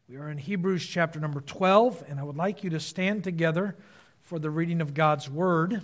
We are in Hebrews chapter number 12, and I would like you to stand together for the reading of God's Word.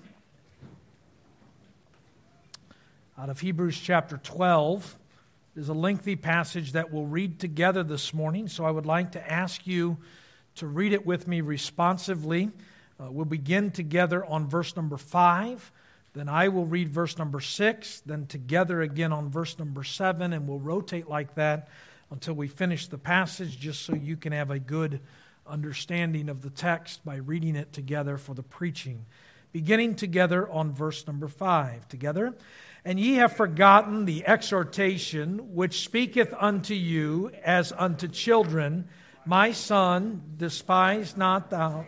Out of Hebrews chapter 12 is a lengthy passage that we'll read together this morning, so I would like to ask you to read it with me responsively. We'll begin together on verse number 5, then I will read verse number 6, then together again on verse number 7, and we'll rotate like that until we finish the passage, just so you can have a good understanding of the text by reading it together for the preaching. Beginning together on verse number 5. Together. And ye have forgotten the exhortation which speaketh unto you as unto children, my son, despise not thou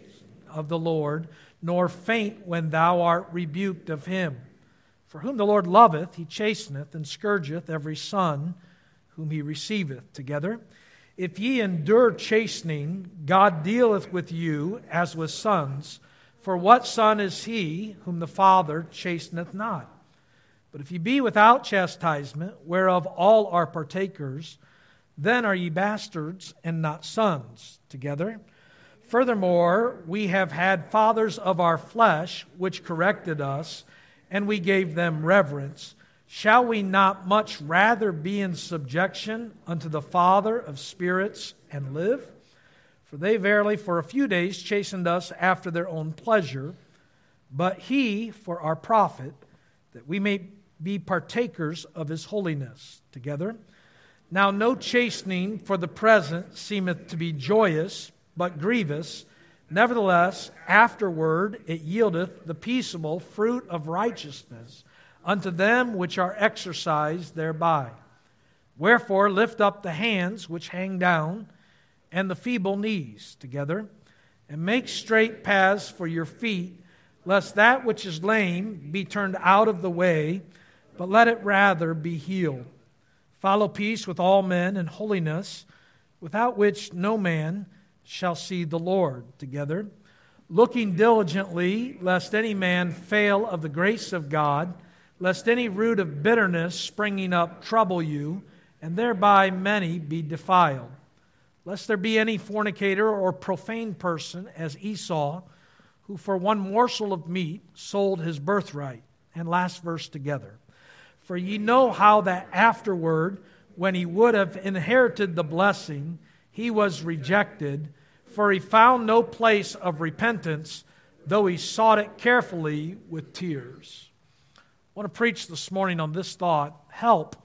of the Lord, nor faint when thou art rebuked of him. For whom the Lord loveth, he chasteneth and scourgeth every son whom he receiveth. Together. If ye endure chastening, God dealeth with you as with sons. For what son is he whom the Father chasteneth not? But if ye be without chastisement, whereof all are partakers, then are ye bastards and not sons. Together. Furthermore, we have had fathers of our flesh, which corrected us, and we gave them reverence. Shall we not much rather be in subjection unto the Father of spirits and live? For they verily for a few days chastened us after their own pleasure, but he for our profit, that we may be partakers of his holiness. Together. Now no chastening for the present seemeth to be joyous, but grievous. Nevertheless, afterward it yieldeth the peaceable fruit of righteousness unto them which are exercised thereby. Wherefore lift up the hands which hang down, and the feeble knees. Together. And make straight paths for your feet, lest that which is lame be turned out of the way, but let it rather be healed. Follow peace with all men and holiness, without which no man shall see the Lord. Together. Looking diligently, lest any man fail of the grace of God, lest any root of bitterness springing up trouble you, and thereby many be defiled. Lest there be any fornicator or profane person, as Esau, who for one morsel of meat sold his birthright. And last verse together. For ye know how that afterward, when he would have inherited the blessing, he was rejected, for he found no place of repentance, though he sought it carefully with tears. I want to preach this morning on this thought: help,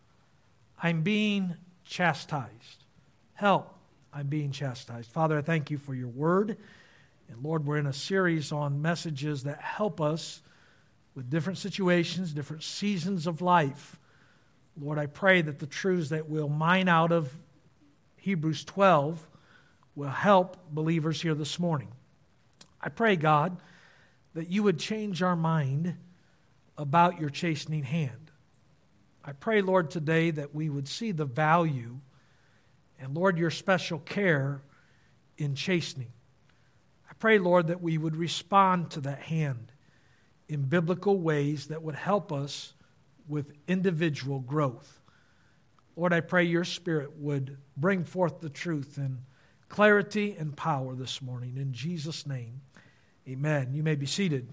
I'm being chastised. Help, I'm being chastised. Father, I thank you for your word. And Lord, we're in a series on messages that help us with different situations, different seasons of life. Lord, I pray that the truths that we'll mine out of Hebrews 12 will help believers here this morning. I pray, God, that you would change our mind about your chastening hand. I pray, Lord, today that we would see the value and, Lord, your special care in chastening. I pray, Lord, that we would respond to that hand in biblical ways that would help us with individual growth. Lord, I pray your Spirit would bring forth the truth in clarity and power this morning. In Jesus' name, amen. You may be seated.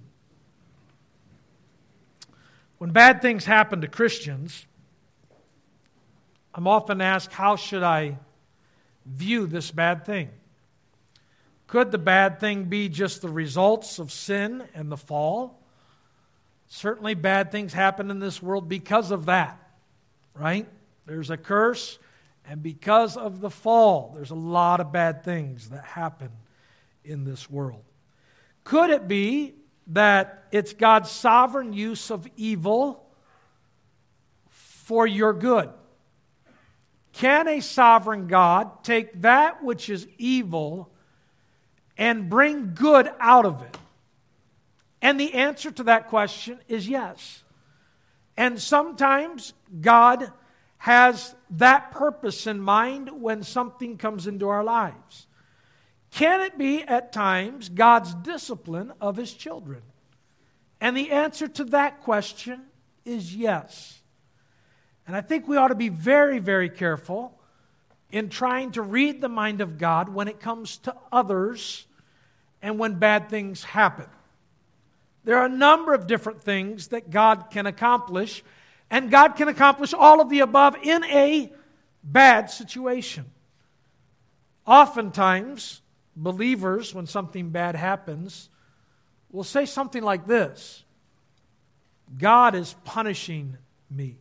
When bad things happen to Christians, I'm often asked, how should I view this bad thing? Could the bad thing be just the results of sin and the fall? Certainly bad things happen in this world because of that, right? There's a curse, and because of the fall, there's a lot of bad things that happen in this world. Could it be that it's God's sovereign use of evil for your good? Can a sovereign God take that which is evil and bring good out of it? And the answer to that question is yes. And sometimes God has that purpose in mind when something comes into our lives. Can it be at times God's discipline of his children? And the answer to that question is yes. And I think we ought to be very, very careful in trying to read the mind of God when it comes to others and when bad things happen. There are a number of different things that God can accomplish, and God can accomplish all of the above in a bad situation. Oftentimes, believers, when something bad happens, will say something like this: God is punishing me.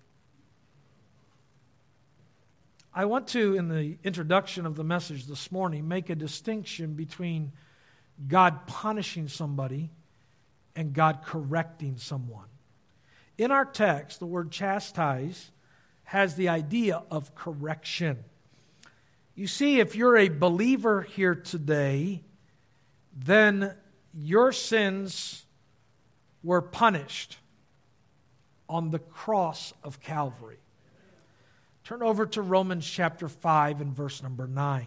I want to, in the introduction of the message this morning, make a distinction between God punishing somebody and God correcting someone. In our text, the word chastise has the idea of correction. You see, if you're a believer here today, then your sins were punished on the cross of Calvary. Turn over to Romans chapter 5 and verse number 9.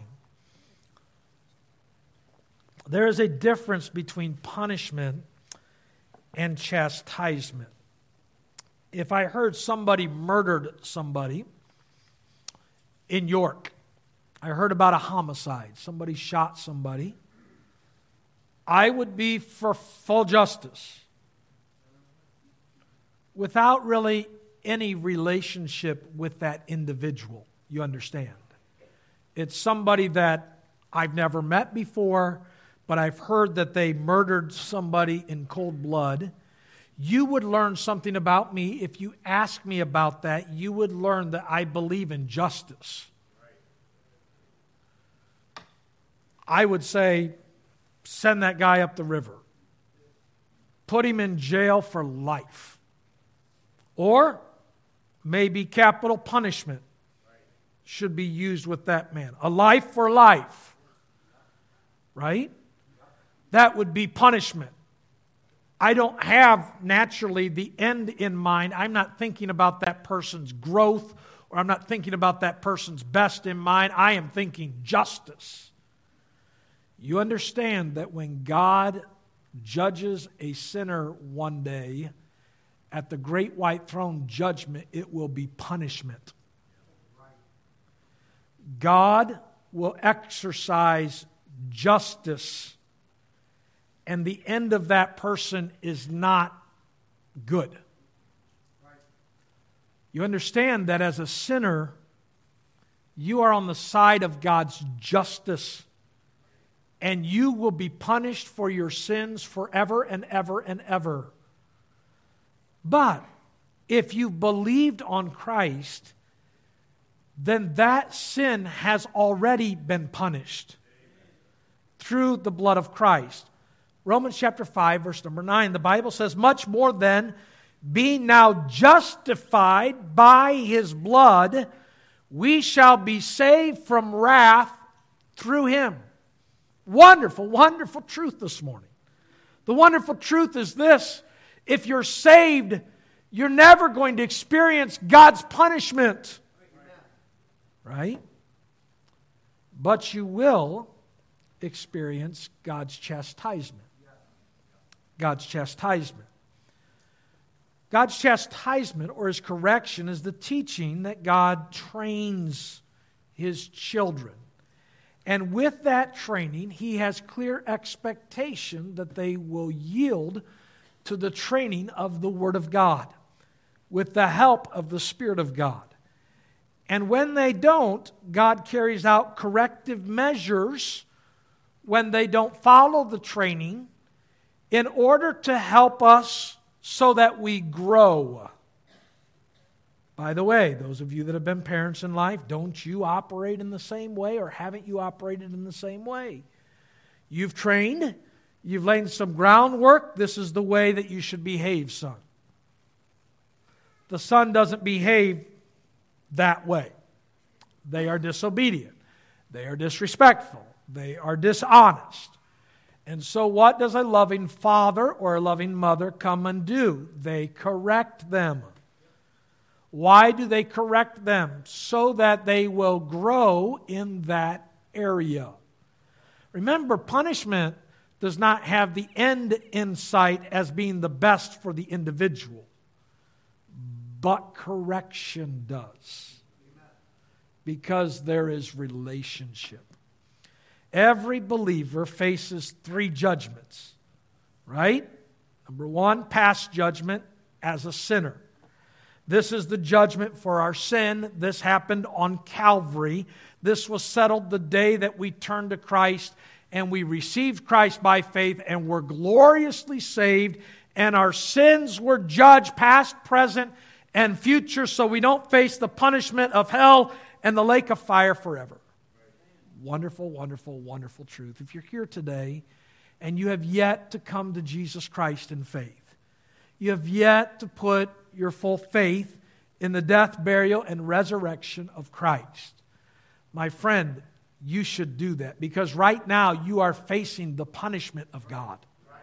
There is a difference between punishment and chastisement. If I heard somebody murdered somebody in York, I heard about a homicide, somebody shot somebody, I would be for full justice without really any relationship with that individual. You understand? It's somebody that I've never met before, but I've heard that they murdered somebody in cold blood. You would learn something about me if you ask me about that. You would learn that I believe in justice. I would say, send that guy up the river. Put him in jail for life. Or maybe capital punishment should be used with that man. A life for life. Right? That would be punishment. I don't have naturally the end in mind. I'm not thinking about that person's growth, or I'm not thinking about that person's best in mind. I am thinking justice. You understand that when God judges a sinner one day, at the great white throne judgment, it will be punishment. God will exercise justice, and the end of that person is not good. You understand that as a sinner, you are on the side of God's justice, and you will be punished for your sins forever and ever and ever. But if you believed on Christ, then that sin has already been punished through the blood of Christ. Romans chapter 5, verse number 9, the Bible says, much more than being now justified by His blood, we shall be saved from wrath through Him. Wonderful, wonderful truth this morning. The wonderful truth is this: if you're saved, you're never going to experience God's punishment. Right? But you will experience God's chastisement. God's chastisement. God's chastisement, or His correction, is the teaching that God trains His children. And with that training, He has clear expectation that they will yield to the training of the Word of God with the help of the Spirit of God. And when they don't, God carries out corrective measures when they don't follow the training in order to help us so that we grow. By the way, those of you that have been parents in life, don't you operate in the same way, or haven't you operated in the same way? You've trained, you've laid some groundwork. This is the way that you should behave, son. The son doesn't behave that way. They are disobedient. They are disrespectful. They are dishonest. And so what does a loving father or a loving mother come and do? They correct them. Why do they correct them? So that they will grow in that area. Remember, punishment does not have the end in sight as being the best for the individual, but correction does. Because there is relationship. Every believer faces 3 judgments, right? Number 1, past judgment as a sinner. This is the judgment for our sin. This happened on Calvary. This was settled the day that we turned to Christ and we received Christ by faith and were gloriously saved, and our sins were judged past, present, and future, so we don't face the punishment of hell and the lake of fire forever. Wonderful, wonderful, wonderful truth. If you're here today and you have yet to come to Jesus Christ in faith, you have yet to put your full faith in the death, burial, and resurrection of Christ, my friend, you should do that, because right now you are facing the punishment of God.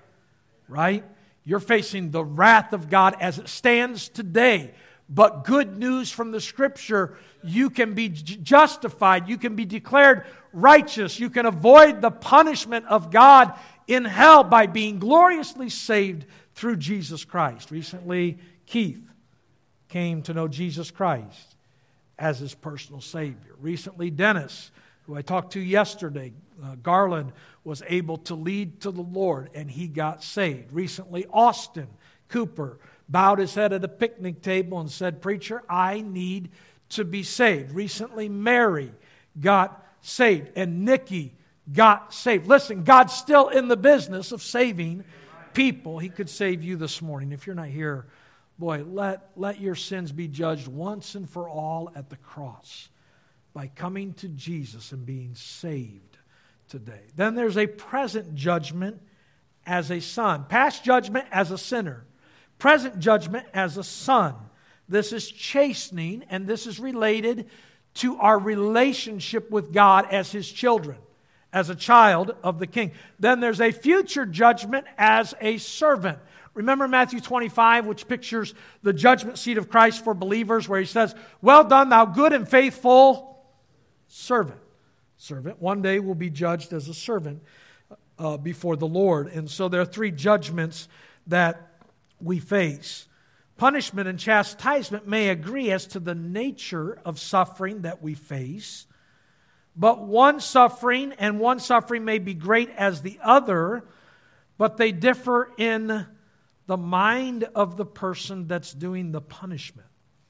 Right? You're facing the wrath of God as it stands today. But good news from the Scripture, you can be justified, you can be declared righteous, you can avoid the punishment of God in hell by being gloriously saved through Jesus Christ. Recently, Keith came to know Jesus Christ as his personal Savior. Recently, Dennis, who I talked to yesterday, Garland, was able to lead to the Lord and he got saved. Recently, Austin Cooper bowed his head at a picnic table and said, "Preacher, I need to be saved." Recently, Mary got saved and Nikki got saved. Listen, God's still in the business of saving people. He could save you this morning. If you're not here, boy, let your sins be judged once and for all at the cross by coming to Jesus and being saved today. Then there's a present judgment as a son. Past judgment as a sinner. Present judgment as a son. This is chastening, and this is related to our relationship with God as His children, as a child of the King. Then there's a future judgment as a servant. Remember Matthew 25, which pictures the judgment seat of Christ for believers, where He says, "Well done, thou good and faithful servant." Servant one day will be judged as a servant before the Lord. And so there are 3 judgments that we face. Punishment and chastisement may agree as to the nature of suffering that we face, but one suffering may be great as the other, but they differ in the mind of the person that's doing the punishment.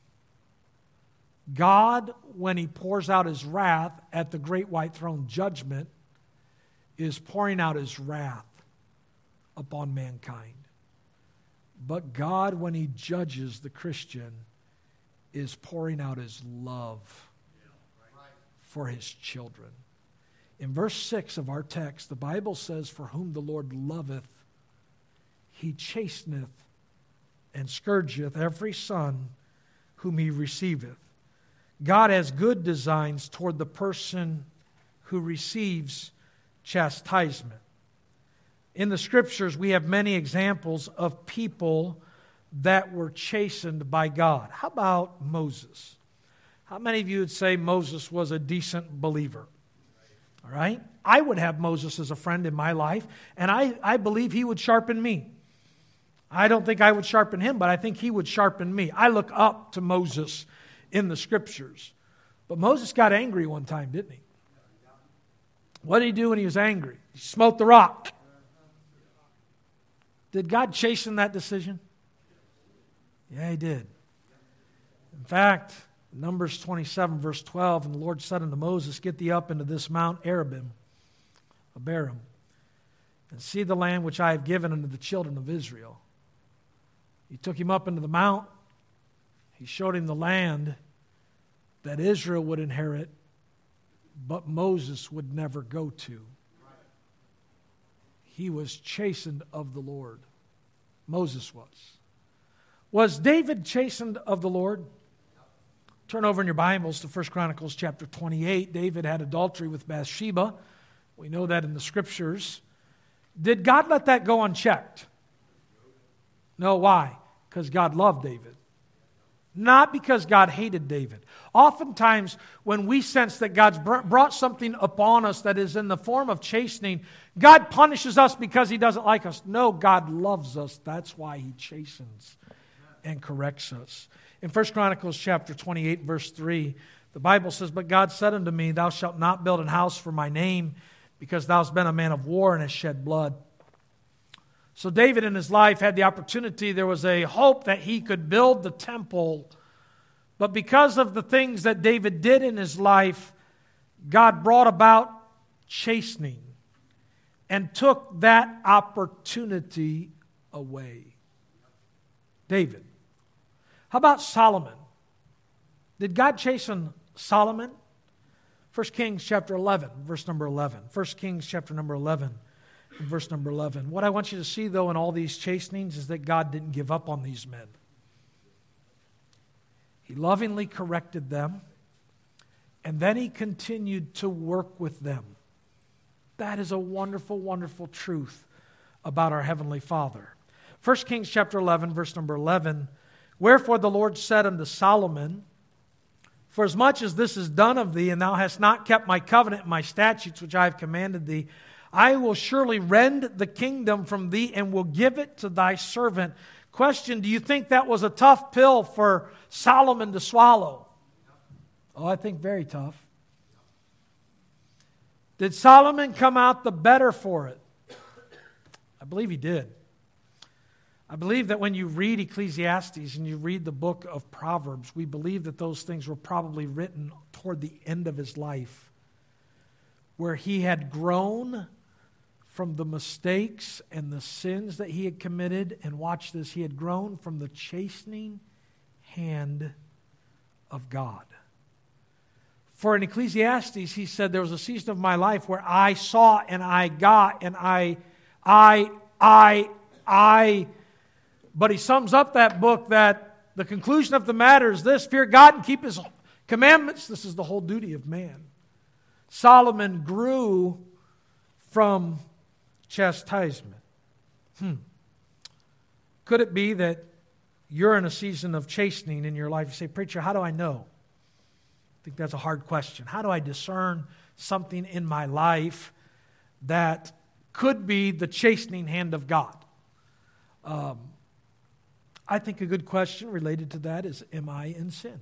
God, when He pours out His wrath at the great white throne judgment, is pouring out His wrath upon mankind. But God, when He judges the Christian, is pouring out His love for His children. In verse 6 of our text, the Bible says, "For whom the Lord loveth, He chasteneth and scourgeth every son whom He receiveth." God has good designs toward the person who receives chastisement. In the Scriptures, we have many examples of people that were chastened by God. How about Moses? How many of you would say Moses was a decent believer? All right? I would have Moses as a friend in my life, and I believe he would sharpen me. I don't think I would sharpen him, but I think he would sharpen me. I look up to Moses in the Scriptures. But Moses got angry one time, didn't he? What did he do when he was angry? He smote the rock. Did God chasten that decision? Yeah, He did. In fact, Numbers 27, verse 12, "And the Lord said unto Moses, Get thee up into this Mount Abarim, and see the land which I have given unto the children of Israel." He took him up into the mount. He showed him the land that Israel would inherit, but Moses would never go to. He was chastened of the Lord. Moses was. Was David chastened of the Lord? Turn over in your Bibles to 1 Chronicles chapter 28. David had adultery with Bathsheba. We know that in the Scriptures. Did God let that go unchecked? No, why? Because God loved David. Not because God hated David. Oftentimes, when we sense that God's brought something upon us that is in the form of chastening, God punishes us because He doesn't like us. No, God loves us. That's why He chastens and corrects us. In 1 Chronicles chapter 28, verse 3, The Bible says, "But God said unto me, Thou shalt not build an house for my name, because thou hast been a man of war and hast shed blood." So David in his life had the opportunity, there was a hope that he could build the temple. But because of the things that David did in his life, God brought about chastening and took that opportunity away. David. How about Solomon? Did God chasten Solomon? 1 Kings chapter 11, verse number 11. 1 Kings chapter number 11, verse number 11. What I want you to see, though, in all these chastenings is that God didn't give up on these men. He lovingly corrected them, and then He continued to work with them. That is a wonderful, wonderful truth about our Heavenly Father. 1 Kings chapter 11, verse number 11. "Wherefore the Lord said unto Solomon, For as much as this is done of thee, and thou hast not kept my covenant and my statutes which I have commanded thee, I will surely rend the kingdom from thee and will give it to thy servant." Question, do you think that was a tough pill for Solomon to swallow? Oh, I think very tough. Did Solomon come out the better for it? I believe he did. I believe that when you read Ecclesiastes and you read the book of Proverbs, we believe that those things were probably written toward the end of his life, where he had grown from the mistakes and the sins that he had committed. And watch this, he had grown from the chastening hand of God. For in Ecclesiastes, he said, there was a season of my life where I saw and I got and I. But he sums up that book that the conclusion of the matter is this: fear God and keep His commandments. This is the whole duty of man. Solomon grew from chastisement. Could it be that you're in a season of chastening in your life? You say, "Preacher, how do I know?" I think that's a hard question. How do I discern something in my life that could be the chastening hand of God? I think a good question related to that is, am I in sin?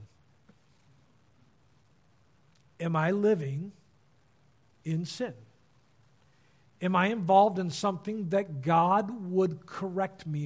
Am I living in sin? Am I involved in something that God would correct me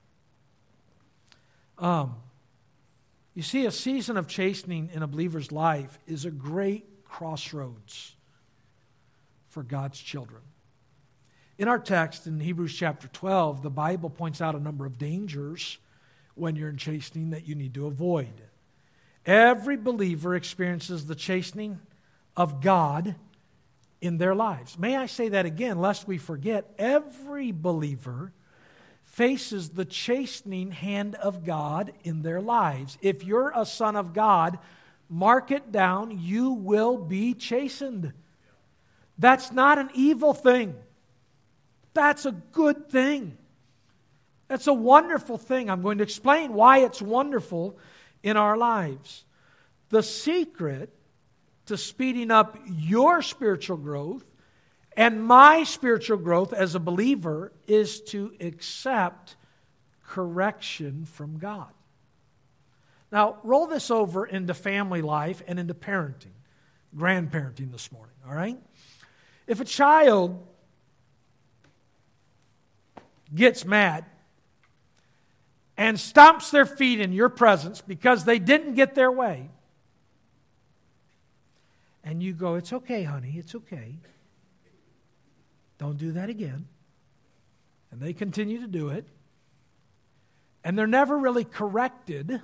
on? You see, a season of chastening in a believer's life is a great crossroads for God's children. In our text in Hebrews chapter 12, the Bible points out a number of dangers when you're in chastening that you need to avoid. Every believer experiences the chastening of God in their lives. May I say that again, lest we forget? Every believer faces the chastening hand of God in their lives. If you're a son of God, mark it down, you will be chastened. That's not an evil thing. That's a good thing. That's a wonderful thing. I'm going to explain why it's wonderful in our lives. The secret to speeding up your spiritual growth and my spiritual growth as a believer is to accept correction from God. Now, roll this over into family life and into parenting, grandparenting this morning, all right? If a child gets mad and stomps their feet in your presence because they didn't get their way, and you go, "It's okay, honey, it's okay. Don't do that again." And they continue to do it, and they're never really corrected,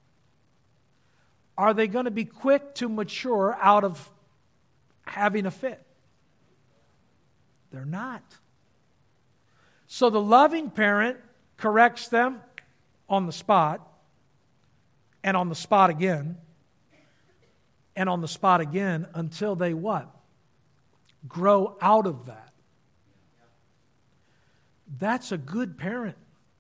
are they going to be quick to mature out of having a fit? They're not. So the loving parent corrects them on the spot, and on the spot again, and on the spot again, until they what? Grow out of that. That's a good parent.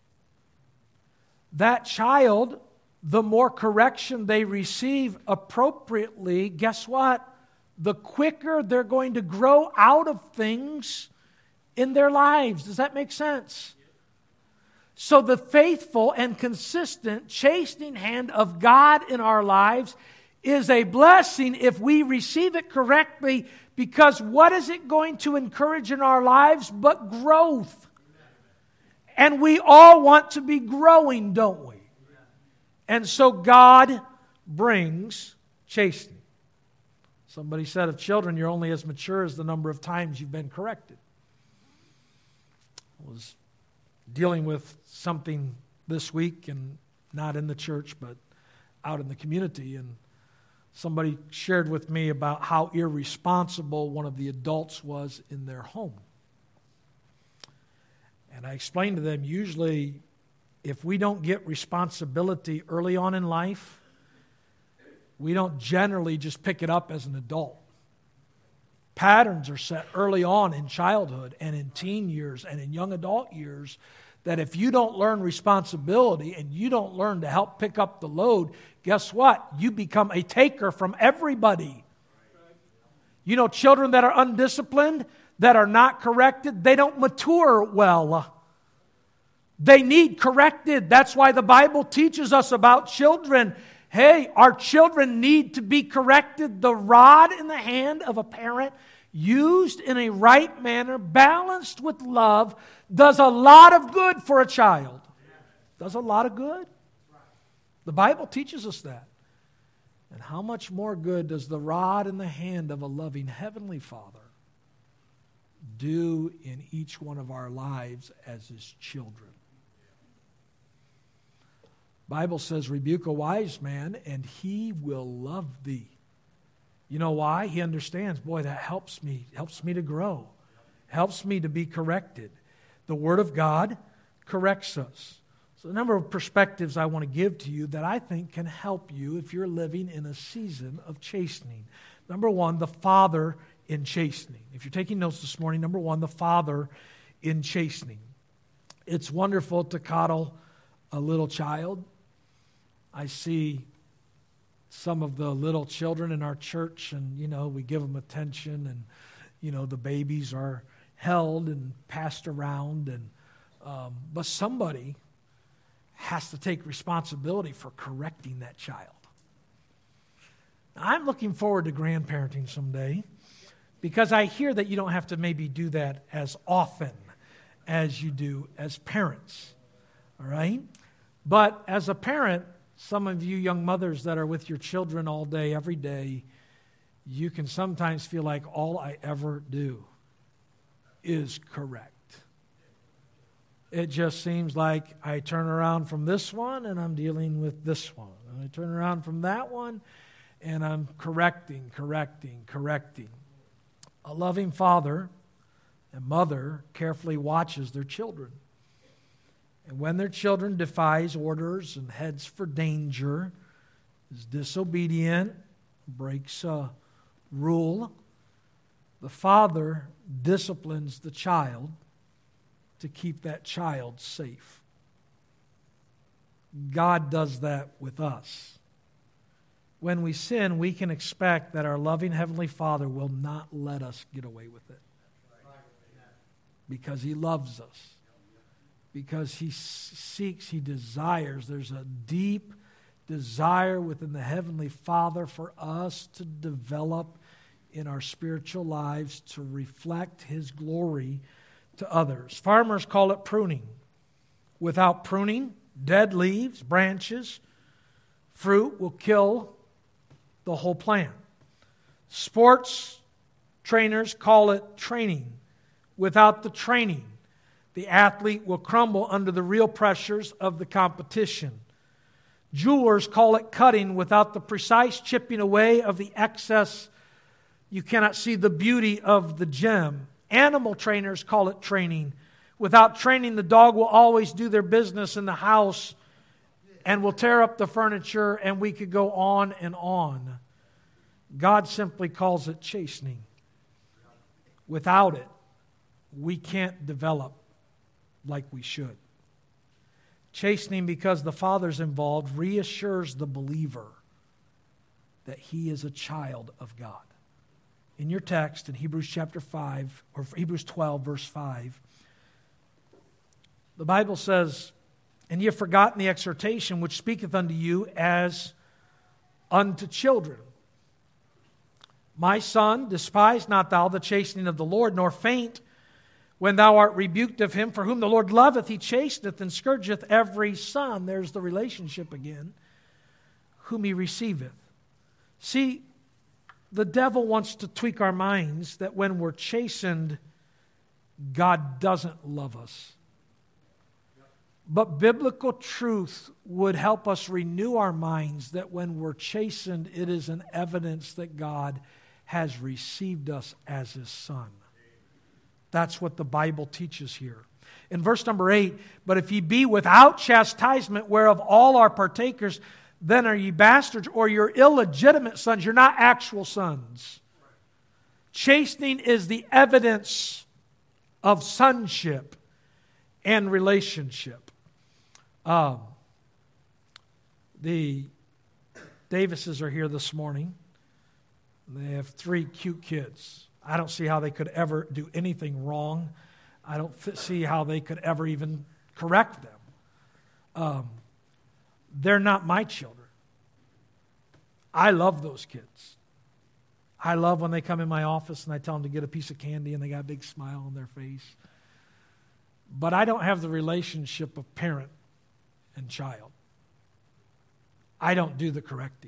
That child, the more correction they receive appropriately, guess what? The quicker they're going to grow out of things in their lives. Does that make sense? So the faithful and consistent chastening hand of God in our lives is a blessing if we receive it correctly, because what is it going to encourage in our lives but growth? And we all want to be growing, don't we? And so God brings chastening. Somebody said of children, you're only as mature as the number of times you've been corrected. I was dealing with something this week, and not in the church, but out in the community, and somebody shared with me about how irresponsible one of the adults was in their home. And I explained to them, usually, if we don't get responsibility early on in life, we don't generally just pick it up as an adult. Patterns are set early on in childhood and in teen years and in young adult years that if you don't learn responsibility and you don't learn to help pick up the load, guess what? You become a taker from everybody. You know, children that are undisciplined, that are not corrected, they don't mature well. They need corrected. That's why the Bible teaches us about children. Hey, our children need to be corrected. The rod in the hand of a parent, used in a right manner, balanced with love, does a lot of good for a child. Does a lot of good. The Bible teaches us that. And how much more good does the rod in the hand of a loving Heavenly Father do in each one of our lives as His children? Bible says, rebuke a wise man, and he will love thee. You know why? He understands, boy, that helps me to grow, helps me to be corrected. The Word of God corrects us. So a number of perspectives I want to give to you that I think can help you if you're living in a season of chastening. Number one, the Father in chastening. If you're taking notes this morning, number one, the Father in chastening. It's wonderful to coddle a little child. I see some of the little children in our church, and, we give them attention, and, the babies are held and passed around, and but somebody has to take responsibility for correcting that child. Now, I'm looking forward to grandparenting someday, because I hear that you don't have to maybe do that as often as you do as parents, all right? But as a parent, some of you young mothers that are with your children all day, every day, you can sometimes feel like all I ever do is correct. It just seems like I turn around from this one and I'm dealing with this one. And I turn around from that one and I'm correcting. A loving father and mother carefully watches their children. And when their children defies orders and heads for danger, is disobedient, breaks a rule, the father disciplines the child to keep that child safe. God does that with us. When we sin, we can expect that our loving Heavenly Father will not let us get away with it. Because He loves us. Because He seeks, He desires. There's a deep desire within the Heavenly Father for us to develop in our spiritual lives to reflect His glory to others. Farmers call it pruning. Without pruning, dead leaves, branches, fruit will kill the whole plant. Sports trainers call it training. Without the training, the athlete will crumble under the real pressures of the competition. Jewelers call it cutting. Without the precise chipping away of the excess, you cannot see the beauty of the gem. Animal trainers call it training. Without training, the dog will always do their business in the house and will tear up the furniture, and we could go on and on. God simply calls it chastening. Without it, we can't develop like we should. Chastening, because the Father's involved, reassures the believer that he is a child of God. In your text, in Hebrews chapter 5, or Hebrews 12, verse 5, the Bible says, "And ye have forgotten the exhortation which speaketh unto you as unto children. My son, despise not thou the chastening of the Lord, nor faint when thou art rebuked of him. For whom the Lord loveth, he chasteneth and scourgeth every son. There's the relationship again. Whom he receiveth. See, the devil wants to tweak our minds that when we're chastened, God doesn't love us. But biblical truth would help us renew our minds that when we're chastened, it is an evidence that God has received us as His Son. That's what the Bible teaches here. In verse number 8, but if ye be without chastisement, whereof all are partakers, then are ye bastards, or you're illegitimate sons. You're not actual sons. Chastening is the evidence of sonship and relationship. The Davises are here this morning. They have 3 cute kids. I don't see how they could ever do anything wrong. I don't see how they could ever even correct them. They're not my children. I love those kids. I love when they come in my office and I tell them to get a piece of candy and they got a big smile on their face. But I don't have the relationship of parent and child. I don't do the correcting.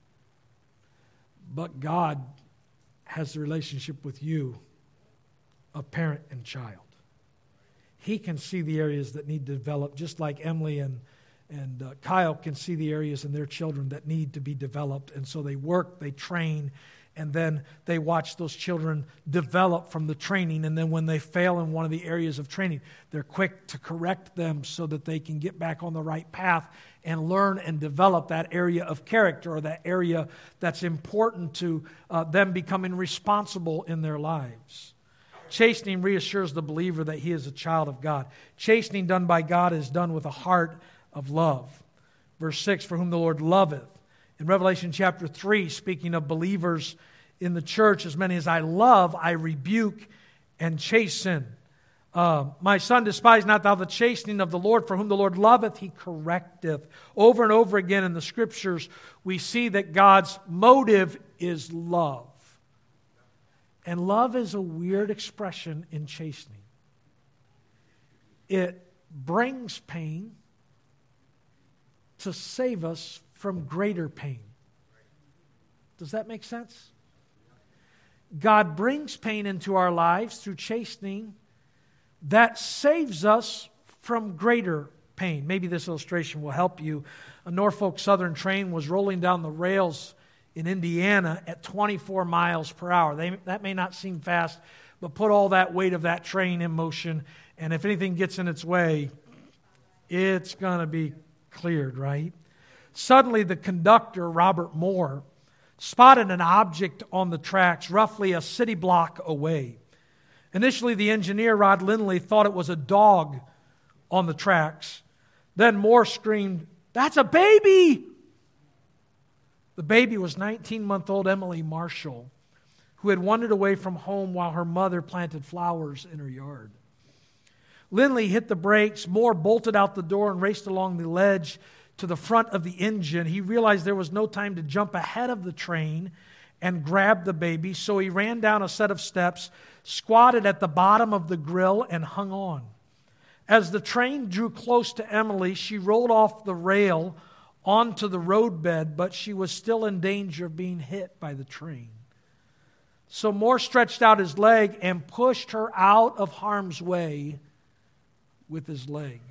But God has the relationship with you of parent and child. He can see the areas that need to develop, just like Emily and Kyle can see the areas in their children that need to be developed. And so they work, they train, and then they watch those children develop from the training. And then when they fail in one of the areas of training, they're quick to correct them so that they can get back on the right path and learn and develop that area of character or that area that's important to them becoming responsible in their lives. Chastening reassures the believer that he is a child of God. Chastening done by God is done with a heart of love. Verse 6, for whom the Lord loveth. In Revelation chapter 3, speaking of believers in the church, as many as I love, I rebuke and chasten. My son, despise not thou the chastening of the Lord, for whom the Lord loveth, He correcteth. Over and over again in the Scriptures, we see that God's motive is love. And love is a weird expression in chastening. It brings pain to save us from greater pain. Does that make sense? God brings pain into our lives through chastening that saves us from greater pain. Maybe this illustration will help you. A Norfolk Southern train was rolling down the rails in Indiana at 24 miles per hour. That may not seem fast, but put all that weight of that train in motion, and if anything gets in its way, it's going to be cleared, right? Suddenly, the conductor, Robert Moore, spotted an object on the tracks roughly a city block away. Initially, the engineer, Rod Lindley, thought it was a dog on the tracks. Then Moore screamed, "That's a baby!" The baby was 19-month-old Emily Marshall, who had wandered away from home while her mother planted flowers in her yard. Lindley hit the brakes. Moore bolted out the door and raced along the ledge to the front of the engine. He realized there was no time to jump ahead of the train and grab the baby, so he ran down a set of steps, squatted at the bottom of the grill, and hung on. As the train drew close to Emily, she rolled off the rail onto the roadbed, but she was still in danger of being hit by the train. So Moore stretched out his leg and pushed her out of harm's way with his leg.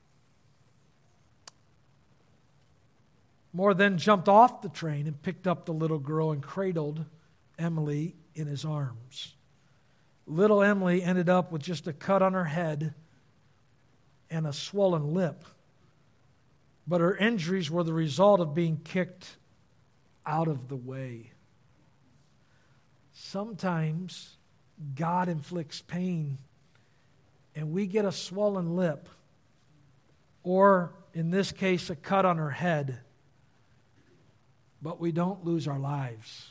Moore then jumped off the train and picked up the little girl and cradled Emily in his arms. Little Emily ended up with just a cut on her head and a swollen lip. But her injuries were the result of being kicked out of the way. Sometimes God inflicts pain and we get a swollen lip, or in this case, a cut on her head, but we don't lose our lives.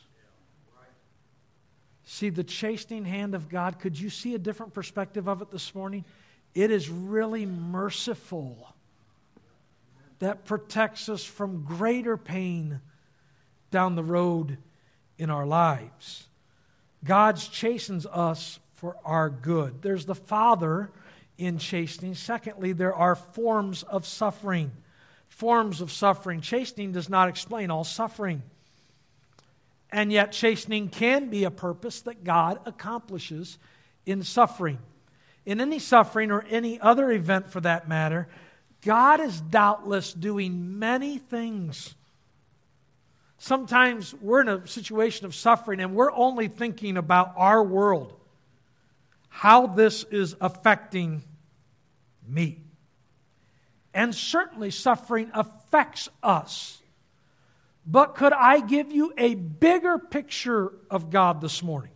See, the chastening hand of God, could you see a different perspective of it this morning? It is really merciful, that protects us from greater pain down the road in our lives. God chastens us for our good. There's the Father in chastening. Secondly, there are forms of suffering. Forms of suffering. Chastening does not explain all suffering. And yet chastening can be a purpose that God accomplishes in suffering. In any suffering or any other event for that matter, God is doubtless doing many things. Sometimes we're in a situation of suffering and we're only thinking about our world, how this is affecting me. And certainly suffering affects us. But could I give you a bigger picture of God this morning?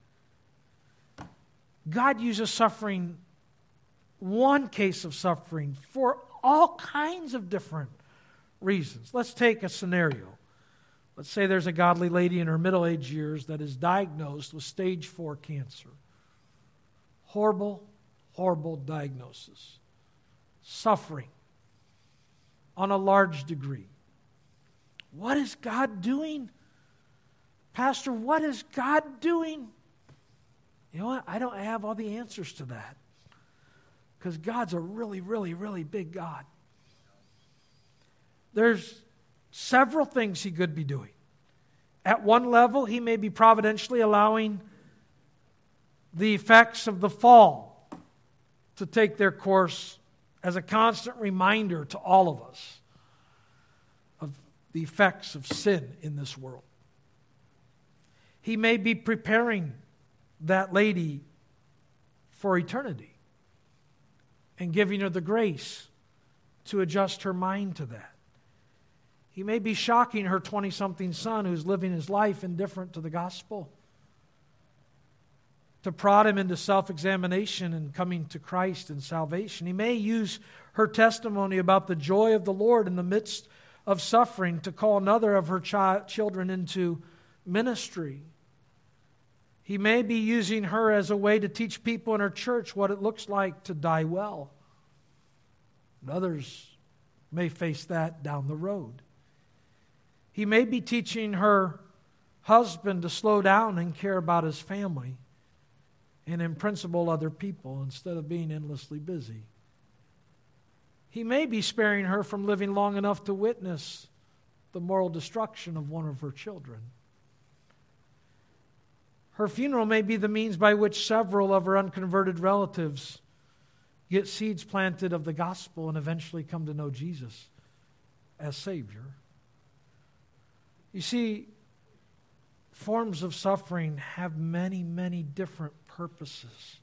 God uses suffering, one case of suffering, for all kinds of different reasons. Let's take a scenario. Let's say there's a godly lady in her middle-aged years that is diagnosed with stage 4 cancer. Horrible, horrible diagnosis. Suffering on a large degree. What is God doing? Pastor, what is God doing? You know what? I don't have all the answers to that. Because God's a really, really, really big God. There's several things He could be doing. At one level, He may be providentially allowing the effects of the fall to take their course as a constant reminder to all of us of the effects of sin in this world. He may be preparing that lady for eternity and giving her the grace to adjust her mind to that. He may be shocking her 20-something son who's living his life indifferent to the gospel, to prod him into self-examination and coming to Christ and salvation. He may use her testimony about the joy of the Lord in the midst of suffering to call another of her children into ministry. He may be using her as a way to teach people in her church what it looks like to die well. And others may face that down the road. He may be teaching her husband to slow down and care about his family and in principle other people instead of being endlessly busy. He may be sparing her from living long enough to witness the moral destruction of one of her children. Her funeral may be the means by which several of her unconverted relatives get seeds planted of the gospel and eventually come to know Jesus as Savior. You see, forms of suffering have many, many different purposes.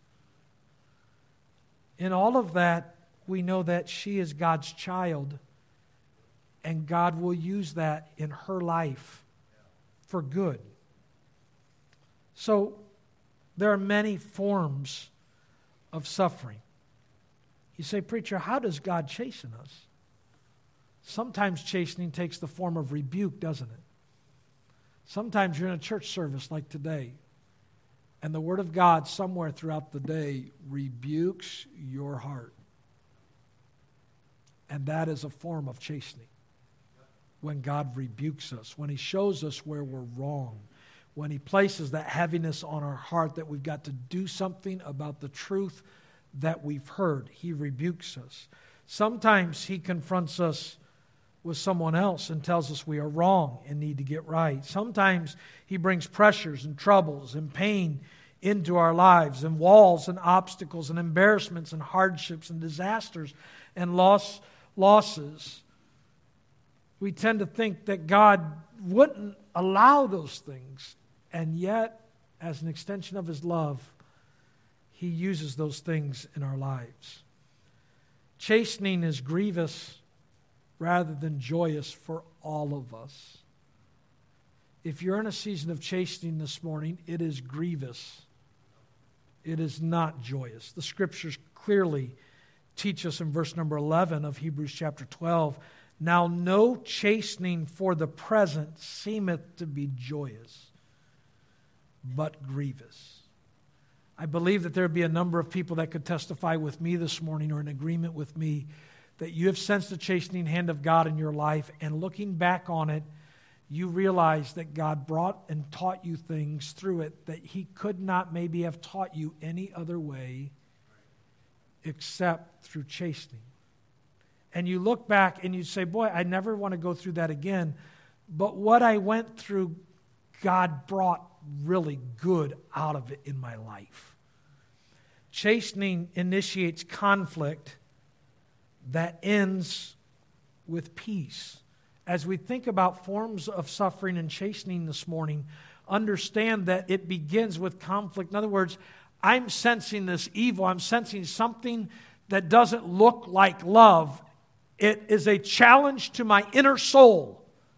In all of that, we know that she is God's child, and God will use that in her life for good. So, there are many forms of suffering. You say, preacher, how does God chasten us? Sometimes chastening takes the form of rebuke, doesn't it? Sometimes you're in a church service like today, and the Word of God somewhere throughout the day rebukes your heart. And that is a form of chastening. When God rebukes us, when He shows us where we're wrong, when He places that heaviness on our heart that we've got to do something about the truth that we've heard, He rebukes us. Sometimes He confronts us with someone else and tells us we are wrong and need to get right. Sometimes He brings pressures and troubles and pain into our lives, and walls and obstacles and embarrassments and hardships and disasters and losses. We tend to think that God wouldn't allow those things, and yet, as an extension of His love, He uses those things in our lives. Chastening is grievous rather than joyous for all of us. If you're in a season of chastening this morning, it is grievous. It is not joyous. The Scriptures clearly teach us in verse number 11 of Hebrews chapter 12, "Now no chastening for the present seemeth to be joyous, but grievous." I believe that there would be a number of people that could testify with me this morning or in agreement with me that you have sensed the chastening hand of God in your life, and looking back on it, you realize that God brought and taught you things through it that He could not maybe have taught you any other way except through chastening. And you look back and you say, boy, I never want to go through that again. But what I went through, God brought really good out of it in my life. Chastening initiates conflict that ends with peace. As we think about forms of suffering and chastening this morning, understand that it begins with conflict. In other words, I'm sensing this evil. I'm sensing something that doesn't look like love. It is a challenge to my inner soul.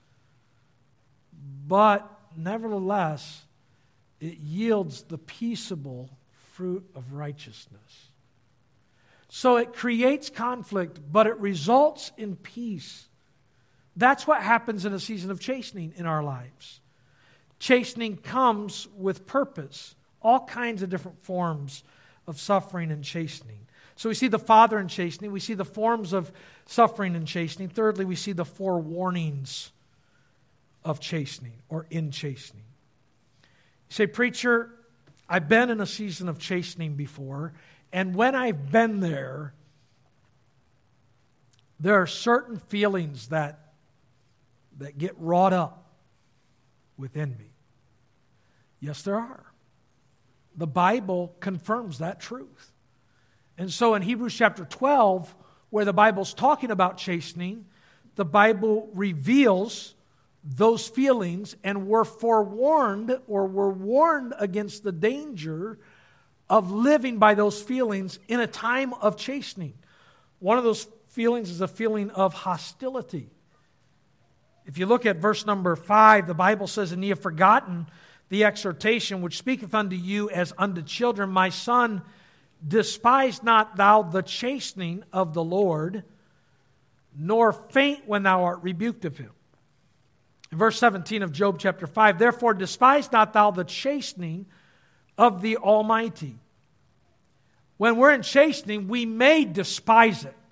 But nevertheless, it yields the peaceable fruit of righteousness. So it creates conflict, but it results in peace. That's what happens in a season of chastening in our lives. Chastening comes with purpose. All kinds of different forms of suffering and chastening. So we see the Father in chastening. We see the forms of suffering and chastening. Thirdly, we see the four warnings of chastening or in chastening. You say, preacher, I've been in a season of chastening before, and when I've been there are certain feelings that get wrought up within me. Yes, there are. The Bible confirms that truth. And so in Hebrews chapter 12, where the Bible's talking about chastening, the Bible reveals those feelings, and we're forewarned or we're warned against the danger of living by those feelings in a time of chastening. One of those feelings is a feeling of hostility. If you look at verse number 5, the Bible says, "And ye have forgotten the exhortation which speaketh unto you as unto children, my son, despise not thou the chastening of the Lord, nor faint when thou art rebuked of him." In verse 17 of Job chapter 5, "Therefore despise not thou the chastening of the Almighty." When we're in chastening, we may despise it.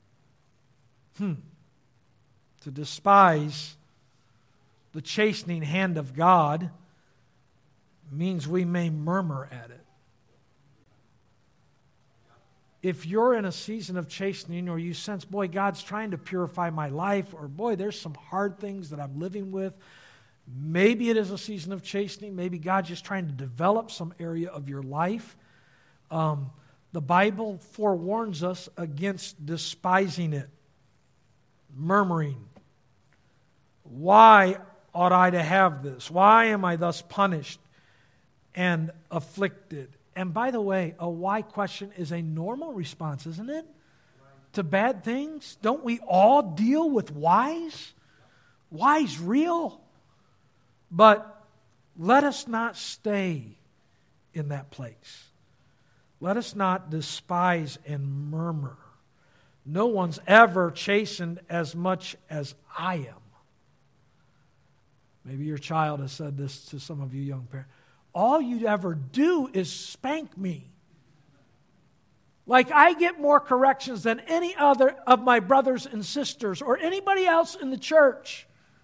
To despise the chastening hand of God means we may murmur at it. If you're in a season of chastening, or you sense, boy, God's trying to purify my life, or boy, there's some hard things that I'm living with, maybe it is a season of chastening, maybe God's just trying to develop some area of your life. The Bible forewarns us against despising it, murmuring. Why ought I to have this? Why am I thus punished and afflicted? And by the way, a why question is a normal response, isn't it? To bad things? Don't we all deal with whys? Why's real? But let us not stay in that place. Let us not despise and murmur. No one's ever chastened as much as I am. Maybe your child has said this to some of you young parents. All you'd ever do is spank me. Like I get more corrections than any other of my brothers and sisters or anybody else in the church.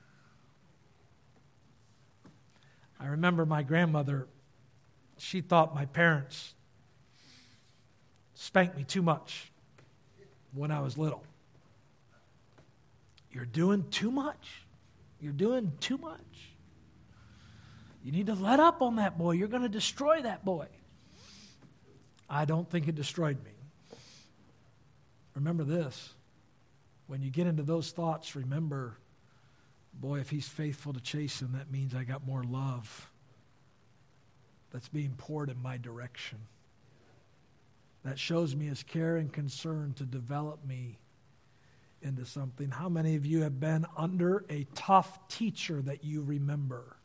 I remember my grandmother, she thought my parents spanked me too much when I was little. You're doing too much. You're doing too much. You need to let up on that boy. You're going to destroy that boy. I don't think it destroyed me. Remember this. When you get into those thoughts, remember, boy, if he's faithful to chasten, that means I got more love that's being poured in my direction. That shows me his care and concern to develop me into something. How many of you have been under a tough teacher that you remember?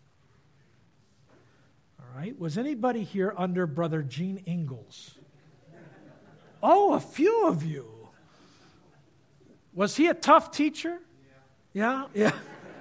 All right. Was anybody here under Brother Gene Ingalls? Oh, a few of you. Was he a tough teacher? Yeah? Yeah.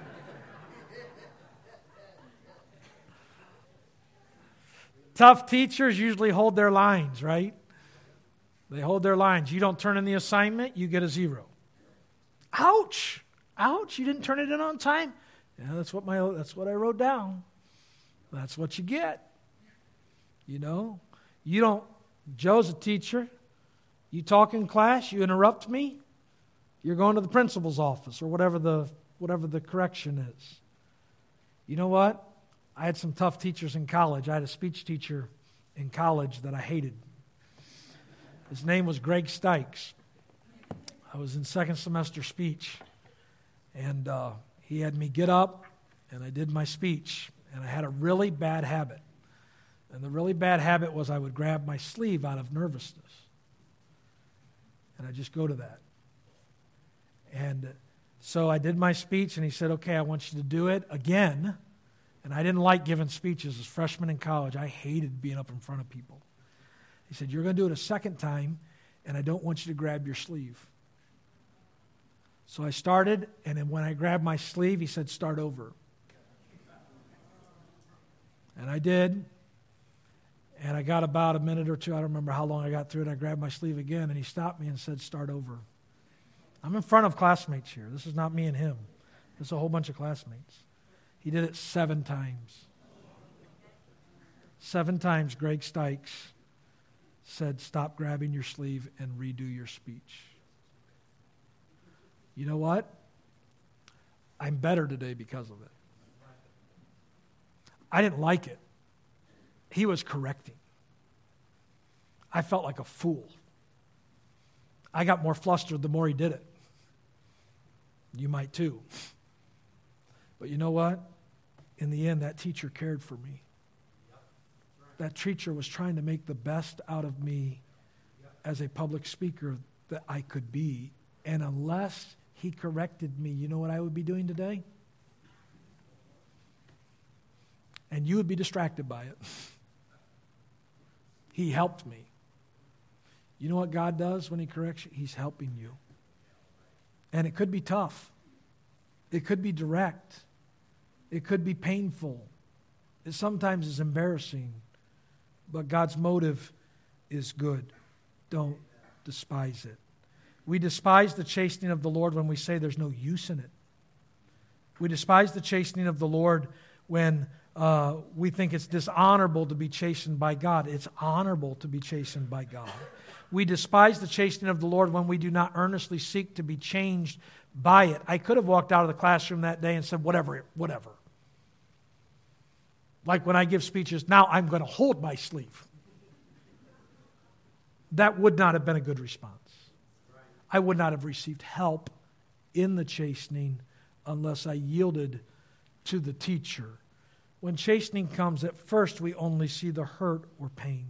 Tough teachers usually hold their lines, right? They hold their lines. You don't turn in the assignment, you get a 0. Ouch! Ouch! You didn't turn it in on time? Yeah, that's what I wrote down. That's what you get. You know, you don't. Joe's a teacher. You talk in class, you interrupt me, you're going to the principal's office or whatever the correction is. You know what? I had some tough teachers in college. I had a speech teacher in college that I hated. His name was Greg Stykes. I was in second semester speech, and he had me get up, and I did my speech, and I had a really bad habit. And the really bad habit was I would grab my sleeve out of nervousness. And I'd just go to that. And so I did my speech, and he said, okay, I want you to do it again. And I didn't like giving speeches as a freshman in college. I hated being up in front of people. He said, you're going to do it a second time, and I don't want you to grab your sleeve. So I started, and then when I grabbed my sleeve, he said, start over. And I did. And I got about a minute or two. I don't remember how long I got through it. I grabbed my sleeve again, and he stopped me and said, start over. I'm in front of classmates here. This is not me and him. This is a whole bunch of classmates. He did it 7 times. 7 times Greg Stykes said, stop grabbing your sleeve and redo your speech. You know what? I'm better today because of it. I didn't like it. He was correcting. I felt like a fool. I got more flustered the more he did it. You might too. But you know what? In the end, that teacher cared for me. That teacher was trying to make the best out of me as a public speaker that I could be. And unless he corrected me, you know what I would be doing today? And you would be distracted by it. He helped me. You know what God does when He corrects you? He's helping you. And it could be tough. It could be direct. It could be painful. It sometimes is embarrassing. But God's motive is good. Don't despise it. We despise the chastening of the Lord when we say there's no use in it. We despise the chastening of the Lord when we think it's dishonorable to be chastened by God. It's honorable to be chastened by God. We despise the chastening of the Lord when we do not earnestly seek to be changed by it. I could have walked out of the classroom that day and said, whatever. Like when I give speeches, now I'm going to hold my sleeve. That would not have been a good response. I would not have received help in the chastening unless I yielded to the teacher. When chastening comes, at first we only see the hurt or pain.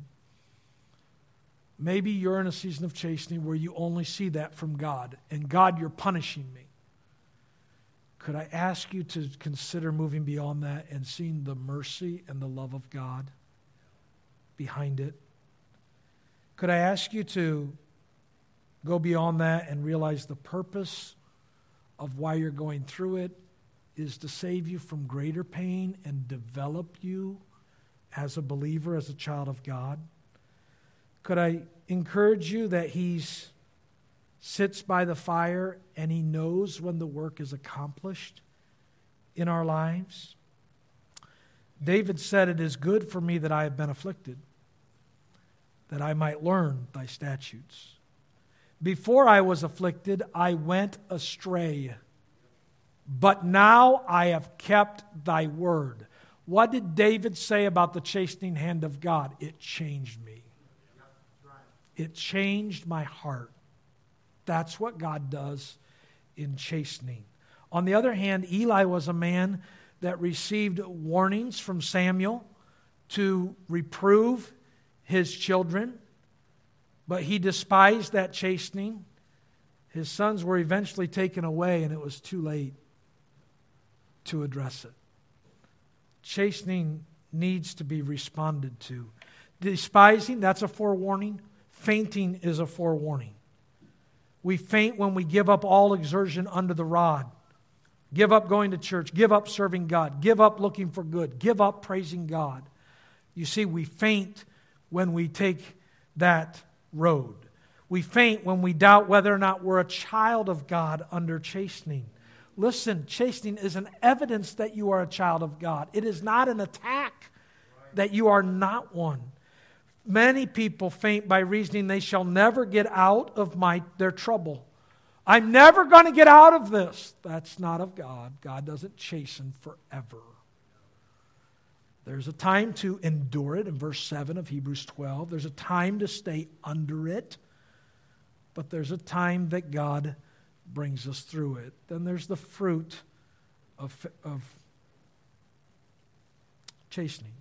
Maybe you're in a season of chastening where you only see that from God. And God, you're punishing me. Could I ask you to consider moving beyond that and seeing the mercy and the love of God behind it? Could I ask you to go beyond that and realize the purpose of why you're going through it is to save you from greater pain and develop you as a believer, as a child of God? Could I encourage you that He sits by the fire and He knows when the work is accomplished in our lives? David said, it is good for me that I have been afflicted, that I might learn thy statutes. Before I was afflicted, I went astray, but now I have kept thy word. What did David say about the chastening hand of God? It changed me. It changed my heart. That's what God does in chastening. On the other hand, Eli was a man that received warnings from Samuel to reprove his children, but he despised that chastening. His sons were eventually taken away, and it was too late to address it. Chastening needs to be responded to. Despising, that's a forewarning. Fainting is a forewarning. We faint when we give up all exertion under the rod. Give up going to church. Give up serving God. Give up looking for good. Give up praising God. You see, we faint when we take that road. We faint when we doubt whether or not we're a child of God under chastening. Listen, chastening is an evidence that you are a child of God. It is not an attack that you are not one. Many people faint by reasoning they shall never get out of their trouble. I'm never going to get out of this. That's not of God. God doesn't chasten forever. There's a time to endure it in verse 7 of Hebrews 12. There's a time to stay under it. But there's a time that God brings us through it. Then there's the fruit of chastening.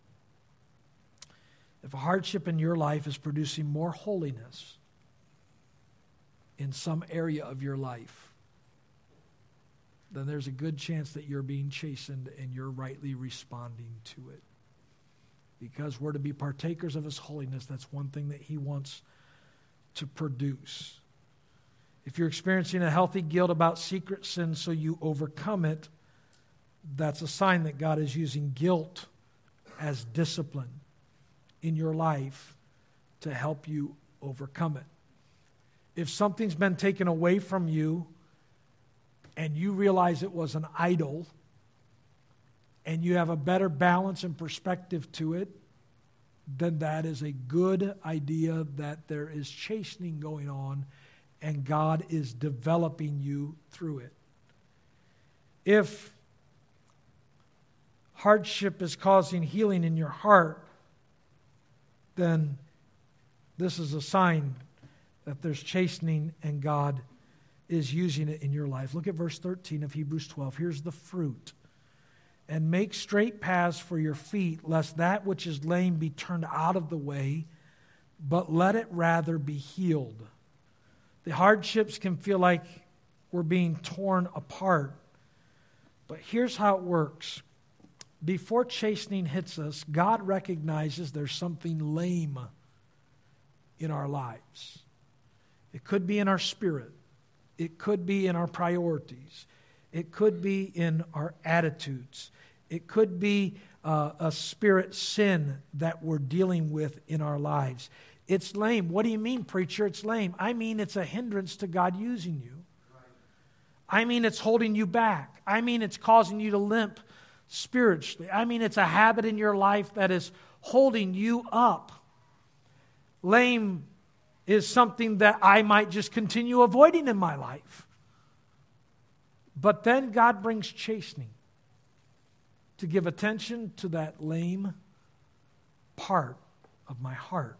If a hardship in your life is producing more holiness in some area of your life, then there's a good chance that you're being chastened and you're rightly responding to it. Because we're to be partakers of His holiness, that's one thing that He wants to produce. If you're experiencing a healthy guilt about secret sin so you overcome it, that's a sign that God is using guilt as discipline in your life to help you overcome it. If something's been taken away from you and you realize it was an idol and you have a better balance and perspective to it, then that is a good idea that there is chastening going on and God is developing you through it. If hardship is causing healing in your heart, then this is a sign that there's chastening and God is using it in your life. Look at verse 13 of Hebrews 12. Here's the fruit. And make straight paths for your feet, lest that which is lame be turned out of the way, but let it rather be healed. The hardships can feel like we're being torn apart. But here's how it works. Before chastening hits us, God recognizes there's something lame in our lives. It could be in our spirit. It could be in our priorities. It could be in our attitudes. It could be a spirit sin that we're dealing with in our lives. It's lame. What do you mean, preacher? It's lame. I mean it's a hindrance to God using you. I mean it's holding you back. I mean it's causing you to limp spiritually. I mean it's a habit in your life that is holding you up. Lame is something that I might just continue avoiding in my life. But then God brings chastening to give attention to that lame part of my heart.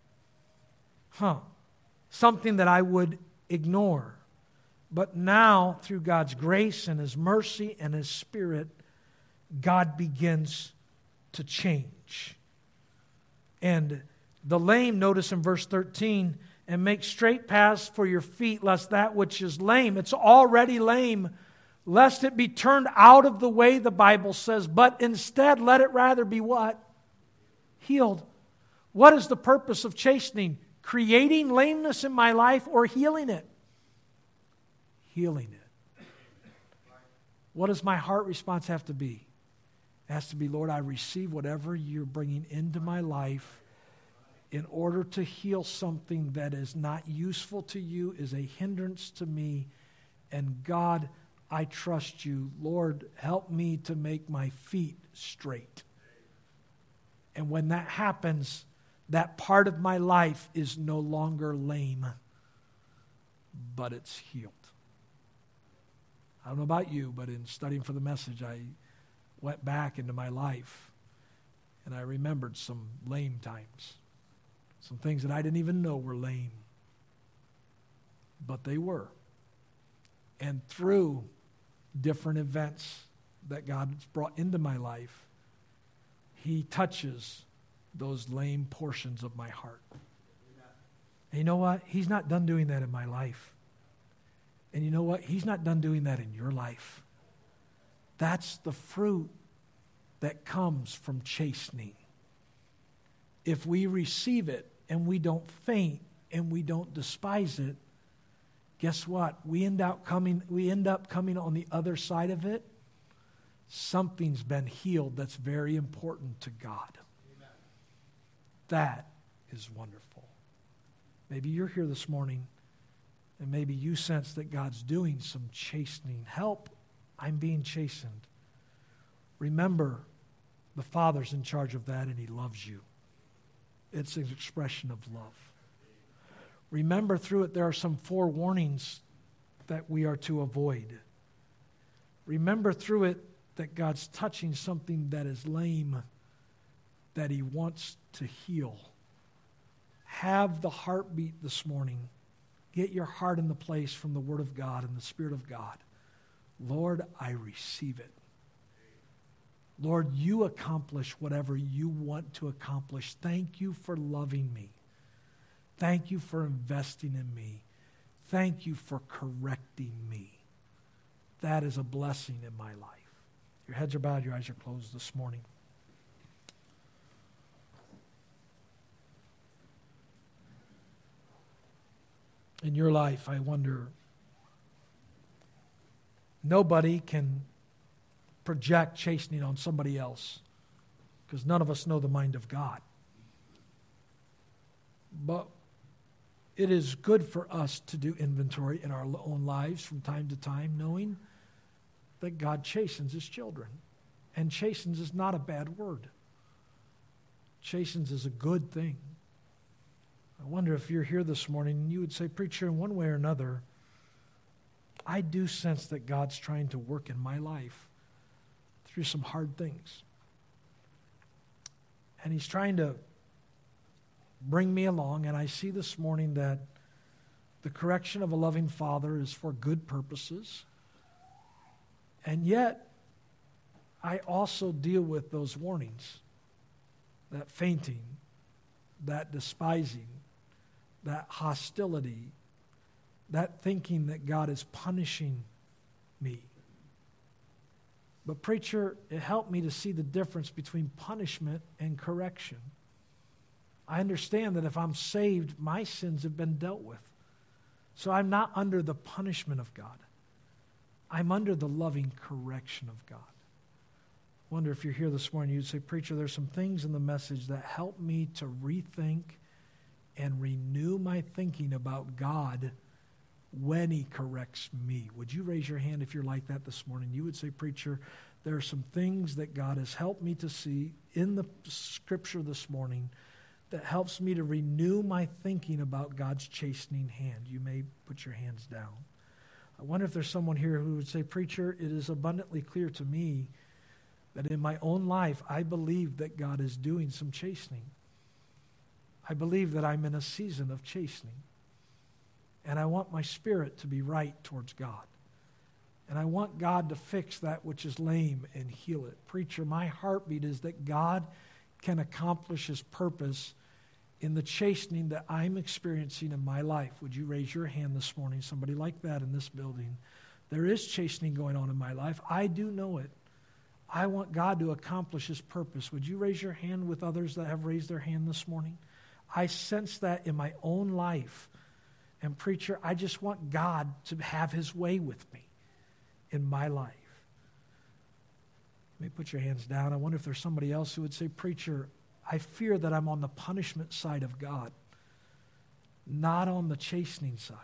Something that I would ignore. But now, through God's grace and His mercy and His Spirit, God begins to change. And the lame, notice in verse 13, and make straight paths for your feet, lest that which is lame, it's already lame, lest it be turned out of the way, the Bible says, but instead let it rather be what? Healed. What is the purpose of chastening? Creating lameness in my life or healing it? Healing it. What does my heart response have to be? It has to be, Lord, I receive whatever you're bringing into my life in order to heal something that is not useful to you, is a hindrance to me. And God, I trust you. Lord, help me to make my feet straight. And when that happens, that part of my life is no longer lame, but it's healed. I don't know about you, but in studying for the message, I went back into my life and I remembered some lame times. Some things that I didn't even know were lame. But they were. And through different events that God's brought into my life, He touches those lame portions of my heart. And you know what? He's not done doing that in my life. And you know what? He's not done doing that in your life. That's the fruit that comes from chastening. If we receive it and we don't faint and we don't despise it, guess what? We end up coming on the other side of it. Something's been healed that's very important to God. Amen. That is wonderful. Maybe you're here this morning And maybe you sense that God's doing some chastening. Help, I'm being chastened. Remember, the Father's in charge of that and He loves you. It's an expression of love. Remember, through it, there are some forewarnings that we are to avoid. Remember, through it, that God's touching something that is lame that He wants to heal. Have the heartbeat this morning. Get your heart in the place from the Word of God and the Spirit of God. Lord, I receive it. Lord, you accomplish whatever you want to accomplish. Thank you for loving me. Thank you for investing in me. Thank you for correcting me. That is a blessing in my life. Your heads are bowed, your eyes are closed this morning. In your life, I wonder, nobody can project chastening on somebody else because none of us know the mind of God. But it is good for us to do inventory in our own lives from time to time, knowing that God chastens His children. And chastens is not a bad word. Chastens is a good thing. I wonder if you're here this morning and you would say, preacher, in one way or another, I do sense that God's trying to work in my life through some hard things. And He's trying to bring me along, and I see this morning that the correction of a loving Father is for good purposes. And yet, I also deal with those warnings, that fainting, that despising, that hostility, that thinking that God is punishing me. But preacher, it helped me to see the difference between punishment and correction. I understand that if I'm saved, my sins have been dealt with. So I'm not under the punishment of God. I'm under the loving correction of God. I wonder if you're here this morning, you'd say, preacher, there's some things in the message that help me to rethink and renew my thinking about God when He corrects me. Would you raise your hand if you're like that this morning? You would say, preacher, there are some things that God has helped me to see in the Scripture this morning that helps me to renew my thinking about God's chastening hand. You may put your hands down. I wonder if there's someone here who would say, preacher, it is abundantly clear to me that in my own life, I believe that God is doing some chastening. I believe that I'm in a season of chastening. And I want my spirit to be right towards God. And I want God to fix that which is lame and heal it. Preacher, my heartbeat is that God can accomplish His purpose in the chastening that I'm experiencing in my life. Would you raise your hand this morning? Somebody like that in this building. There is chastening going on in my life. I do know it. I want God to accomplish His purpose. Would you raise your hand with others that have raised their hand this morning? I sense that in my own life. And preacher, I just want God to have His way with me in my life. Let me put your hands down. I wonder if there's somebody else who would say, preacher, I fear that I'm on the punishment side of God, not on the chastening side.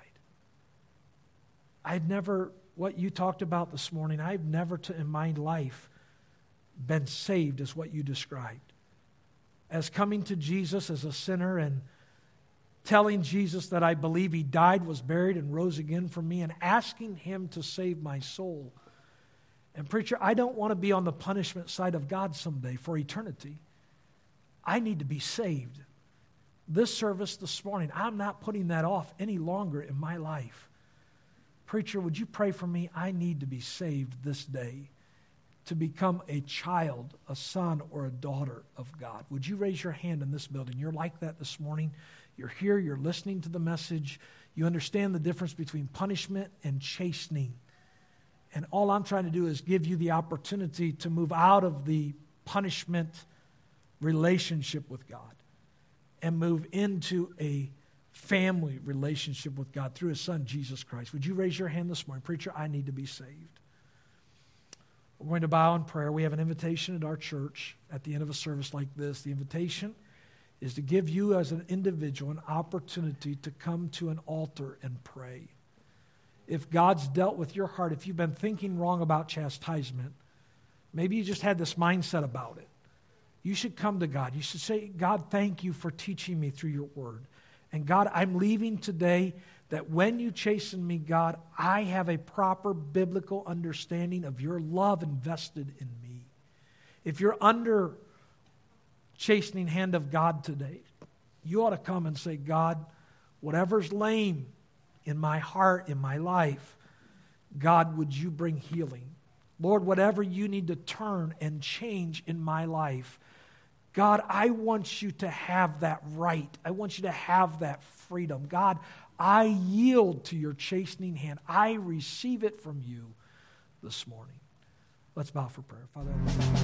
What you talked about this morning, I've never in my life been saved as what you described. As coming to Jesus as a sinner and telling Jesus that I believe He died, was buried, and rose again for me, and asking Him to save my soul. And preacher, I don't want to be on the punishment side of God someday for eternity. I need to be saved. This service this morning, I'm not putting that off any longer in my life. Preacher, would you pray for me? I need to be saved this day to become a child, a son, or a daughter of God. Would you raise your hand in this building? You're like that this morning. You're here, you're listening to the message. You understand the difference between punishment and chastening. And all I'm trying to do is give you the opportunity to move out of the punishment relationship with God and move into a family relationship with God through His Son, Jesus Christ. Would you raise your hand this morning? Preacher, I need to be saved. We're going to bow in prayer. We have an invitation at our church at the end of a service like this. The invitation is to give you as an individual an opportunity to come to an altar and pray. if God's dealt with your heart, if you've been thinking wrong about chastisement, maybe you just had this mindset about it. You should come to God. You should say, God, thank you for teaching me through your word. And God, I'm leaving today that when you chasten me, God, I have a proper biblical understanding of your love invested in me. If you're under chastening hand of God today, you ought to come and say, God, whatever's lame in my heart, in my life, God, would you bring healing? Lord, whatever you need to turn and change in my life, God, I want you to have that right. I want you to have that freedom. God, I yield to your chastening hand. I receive it from you this morning. Let's bow for prayer. Father,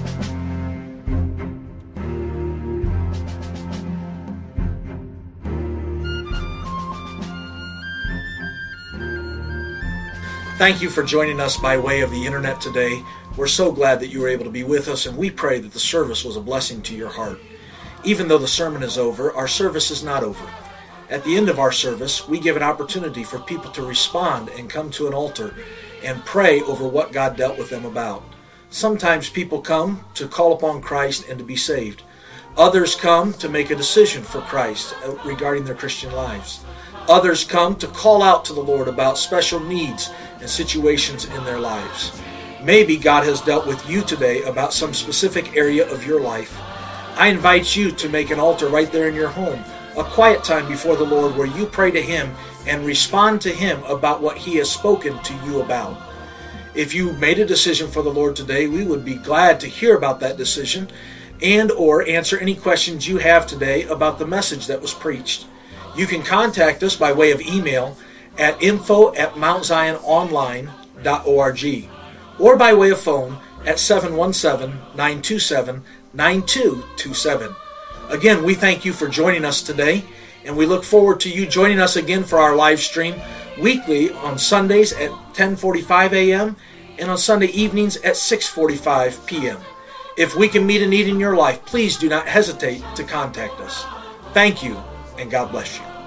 thank you for joining us by way of the internet today. We're so glad that you were able to be with us, and we pray that the service was a blessing to your heart. Even though the sermon is over, our service is not over. At the end of our service, we give an opportunity for people to respond and come to an altar and pray over what God dealt with them about. Sometimes people come to call upon Christ and to be saved. Others come to make a decision for Christ regarding their Christian lives. Others come to call out to the Lord about special needs and situations in their lives. Maybe God has dealt with you today about some specific area of your life. I invite you to make an altar right there in your home, a quiet time before the Lord where you pray to Him and respond to Him about what He has spoken to you about. If you made a decision for the Lord today, we would be glad to hear about that decision and or answer any questions you have today about the message that was preached. You can contact us by way of email at info@mountziononline.org or by way of phone at 717-927-9227. Again, we thank you for joining us today, and we look forward to you joining us again for our live stream weekly on Sundays at 10:45 a.m. and on Sunday evenings at 6:45 p.m. If we can meet a need in your life, please do not hesitate to contact us. Thank you, and God bless you.